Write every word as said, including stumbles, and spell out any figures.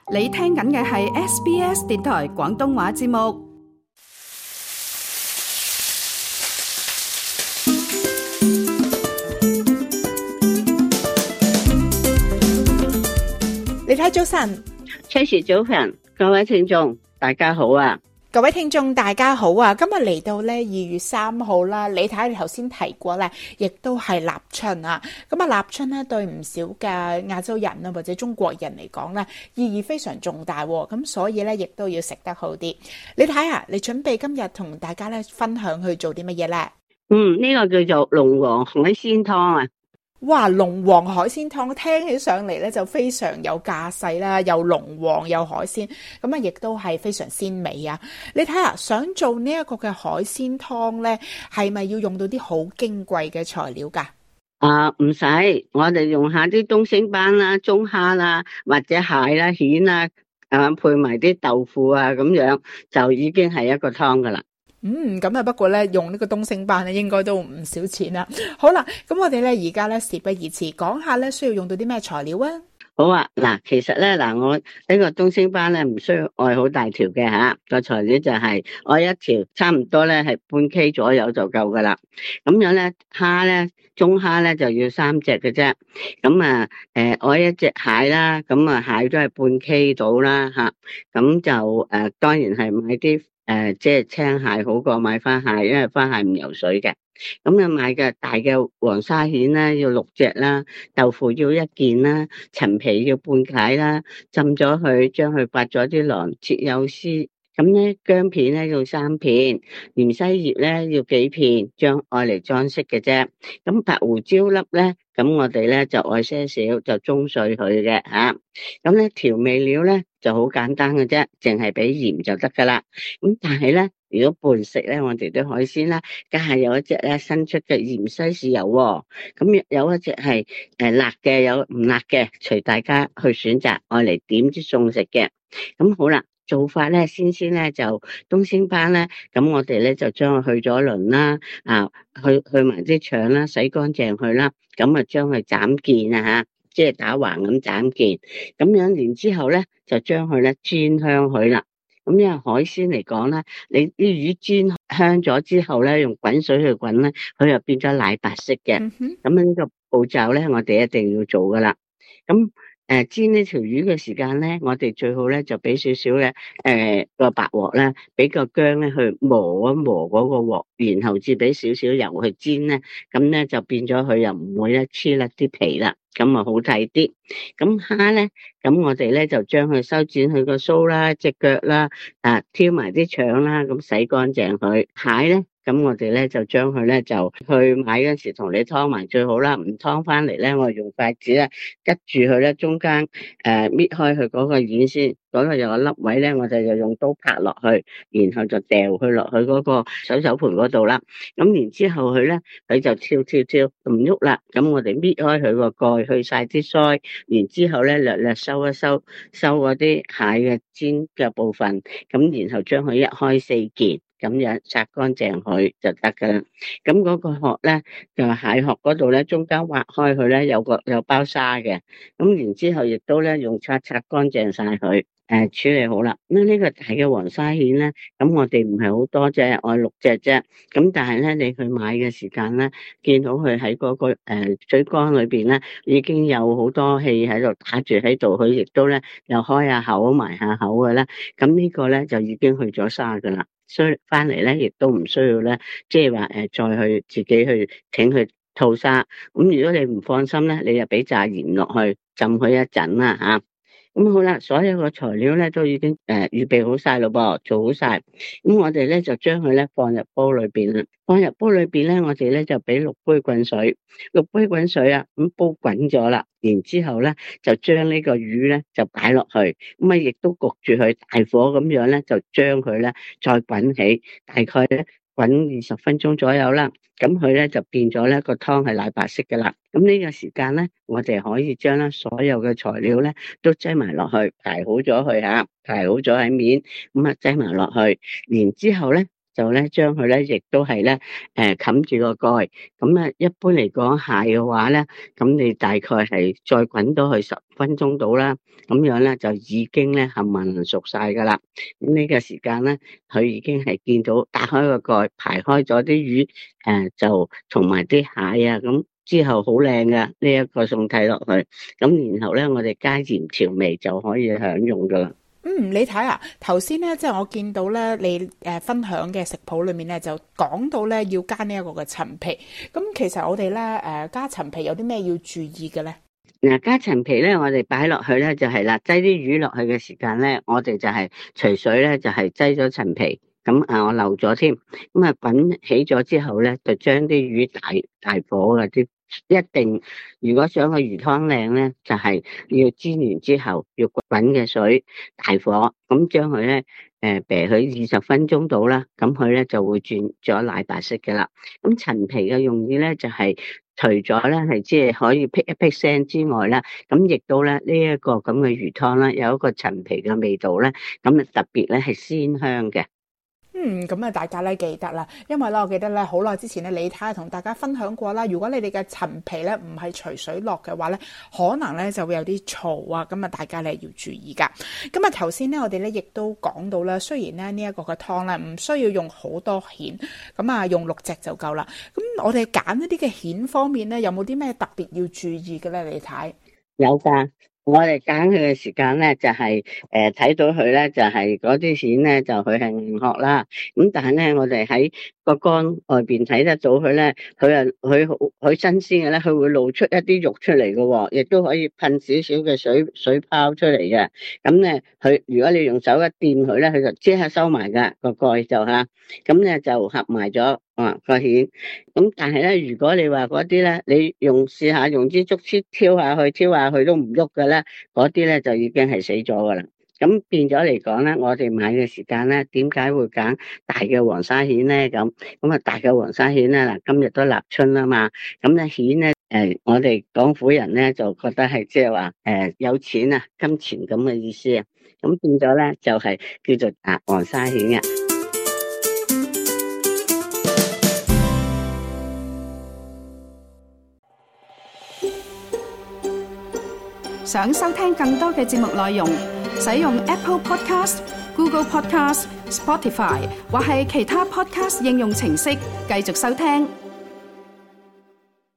你聽緊嘅係 S B S 電台廣東話節目。 你睇早晨， 崔氏早晨，各位聽眾大家好啊！ 各位聽眾大家好啊！今日嚟到咧二月三號啦，你睇你頭先提過咧，亦都係立春啊！咁啊，立春咧對唔少嘅亞洲人啊或者中國人嚟講咧，意義非常重大，咁所以咧亦都要食得好啲。你睇下，你準備今日同大家咧分享去做啲乜嘢咧？ 嗯，呢、這個叫做龍王海鮮湯啊！ 哇，龍王海鮮湯聽起上嚟咧就非常有架勢啦，又龍王又海鮮，咁啊亦都係非常鮮美啊！你睇下，想做呢一個嘅海鮮湯咧，係咪要用到啲好矜貴嘅材料噶？ 啊，唔使，我哋用下啲東星斑啦、中蝦啦，或者蟹啦、蜆啦，啊配埋啲豆腐啊，咁樣就已經係一個湯噶啦。 嗯，咁啊，不過咧用呢個東星斑咧，應該都唔少錢啦。好啦，咁我哋咧而家咧事不宜遲，講下咧需要用到啲咩材料啊？ 好啊，嗱，其實咧嗱，我呢個東星斑咧唔需要愛好大條嘅吓，個材料就係愛一條差唔多咧係半 K 左右就夠噶啦。咁樣咧蝦咧中蝦咧就要三隻嘅啫。咁啊誒愛一隻蟹啦，咁啊蟹都係半 K 到啦吓。咁就誒、呃、當然係買啲誒即係青蟹好過買花蟹，因為花蟹唔游水嘅。咁啊買嘅大嘅黃沙蜆咧要六隻啦，豆腐要一件啦，陳皮要半解啦，浸咗佢，將佢刮咗啲囊，切幼絲。咁咧薑片咧要三片，芫茜葉咧要幾片，將愛嚟裝飾嘅啫。咁白胡椒粒咧，咁我哋咧就愛些少，就中碎佢嘅吓。咁咧調味料咧就好簡單嘅啫，淨係俾鹽就得噶啦。咁但係咧，如果伴食咧，我哋啲海鮮啦，梗係有一隻咧新出嘅芫茜豉油喎。咁有一隻係誒辣嘅，有唔辣嘅，隨大家去選擇，愛嚟點啲餸食嘅。咁好啦。做法咧，先先咧就東星斑咧，咁我哋咧就將佢去咗鱗啦，啊，去去埋啲腸啦，洗乾淨佢啦，咁啊將佢斬件啊吓，即係打橫咁斬件，咁樣然之後咧就將佢咧煎香佢啦。咁因為海鮮嚟講咧，你啲魚煎香咗之後咧，用滾水去滾咧，佢就變咗奶白色嘅。咁樣呢個步驟咧，我哋一定要做噶啦。咁誒，煎呢條魚嘅時間咧，我哋最好咧就俾少少嘅誒個白鑊咧，俾個薑咧去磨一磨嗰個鑊，然後至俾少少油去煎咧，咁咧就變咗佢又唔會咧黐甩啲皮啦，咁啊好睇啲。咁蝦咧，咁我哋咧就將佢修剪佢個鬚啦、隻腳啦，啊挑埋啲腸啦，咁洗乾淨佢。蟹咧。咁我哋咧就將佢咧就去買嗰時同你劏埋最好啦，唔劏翻嚟咧，我用筷子咧拮住佢咧中間誒搣開佢嗰個丸先，嗰度有個粒位咧，我哋就用刀拍落去，然後就掉佢落去嗰個手手盤嗰度啦。咁然之後佢咧佢就跳跳跳唔喐啦，咁我哋搣開佢個蓋，去晒啲腮，然之後咧略略收一收，收嗰啲蟹嘅尖嘅部分，咁然後將佢一開四件。咁樣擦乾淨佢就得噶啦。咁嗰個殼咧，就蟹殼嗰度咧，中間挖開佢咧，有個有包沙嘅。咁然之後亦都咧用刷擦乾淨晒佢，誒處理好啦。咁呢個大嘅黃沙蜆咧，咁我哋唔係好多隻，我六隻啫。咁但係咧，你去買嘅時間咧，見到佢喺嗰個誒、呃、水缸裏邊咧，已經有好多氣喺度打住喺度，佢亦都咧又開下口埋下口嘅咧。咁呢個咧就已經去咗沙噶啦。所以翻嚟咧，亦都唔需要咧，即係話誒，再去自己去整佢吐沙。咁如果你唔放心咧，你就俾炸鹽落去浸佢一陣啦吓。咁好啦，所有個材料咧都已經誒預備好晒咯噃，做好晒。咁我哋咧就將佢咧放入煲裏邊啦。放入煲裏邊咧，我哋咧就俾六杯滾水，六杯滾水啊，咁煲滾咗啦。然之後咧就將呢個魚咧就擺落去，咁啊亦都焗住佢大火咁樣咧，就將佢咧再滾起，大概咧滾二十分鐘左右啦。咁佢咧就變咗咧個湯係奶白色噶啦。咁呢個時間咧，我哋可以將咧所有嘅材料咧都擠埋落去，排好咗佢吓，排好咗喺面，咁啊擠埋落去。然之後咧， 就咧將佢咧亦都係咧誒冚住個蓋。咁咧一般嚟講蟹嘅話咧，咁你大概係再滾多去十分鐘到啦，咁樣咧就已經咧係冚唪熟晒噶啦。咁呢個時間咧，佢已經係見到打開個蓋，排開咗啲魚，誒、呃、就同埋啲蟹啊，咁之後好靚噶呢一個餸睇落去。咁然後咧，我哋加鹽調味就可以享用噶啦。 嗯，你睇啊，頭先咧即係我見到咧，你誒分享嘅食譜裏面咧就講到咧要加呢一個嘅陳皮。咁其實我哋咧誒加陳皮有啲咩要注意嘅咧？ 嗱，加陳皮咧，我哋擺落去咧就係啦，擠啲魚落去嘅時間咧，我哋就係除水咧就係擠咗陳皮。咁啊，我漏咗添。咁啊，滾起咗之後咧，就將啲魚大大火嘅啲。一定，如果想個魚湯靚咧，就係、是、要煎完之後，要滾嘅水大火，咁將佢咧誒煸佢二十分鐘到啦，咁佢咧就會轉咗奶白色嘅啦。咁陳皮嘅用意咧就係、是、除咗咧係即係可以辟一辟腥之外啦，咁亦都咧呢一個咁嘅魚湯咧有一個陳皮嘅味道咧，咁啊特別咧係鮮香嘅。 嗯，咁啊，大家咧記得啦，因為咧，我記得咧，好耐之前咧，李太同大家分享過啦。如果你哋嘅陳皮咧唔係隨水落嘅話咧，可能咧就會有啲燥啊。咁啊，大家咧要注意噶。咁啊，頭先咧我哋咧亦都講到啦，雖然咧呢一個嘅湯咧唔需要用好多蜆，咁啊用六隻就夠啦。咁我哋揀一啲嘅蜆方面咧，有冇啲咩特別要注意嘅咧？李太？ 有噶。我哋揀佢嘅時間咧，就係誒睇到佢咧，就係嗰啲蜆咧，就佢係硬殼啦。咁但係咧，我哋喺個缸外邊睇得到佢咧，佢啊佢好佢新鮮嘅咧，佢會露出一啲肉出嚟嘅，亦都可以噴少少嘅水水泡出嚟嘅。咁咧，佢如果你用手一掂佢咧，佢就即刻收埋噶個蓋就吓，咁咧就合埋咗啊個蜆。咁但係咧，如果你話嗰啲咧，你用試下用支竹籤挑下去，挑下去都唔喐嘅咧，嗰啲咧就已經係死咗噶啦。咁變咗嚟講咧，我哋買嘅時間咧，點解會揀大嘅黃沙蜆咧？咁咁啊，大嘅黃沙蜆咧，嗱今日都立春啦嘛，咁咧蜆咧，誒，我哋廣府人咧就覺得係即係話誒有錢啊，金錢咁嘅意思啊，咁變咗咧就係叫做啊黃沙蜆啊。 想收聽更多嘅節目內容，使用 Apple Podcast、Google Podcast、Spotify 或係其他 Podcast 應用程式繼續收聽。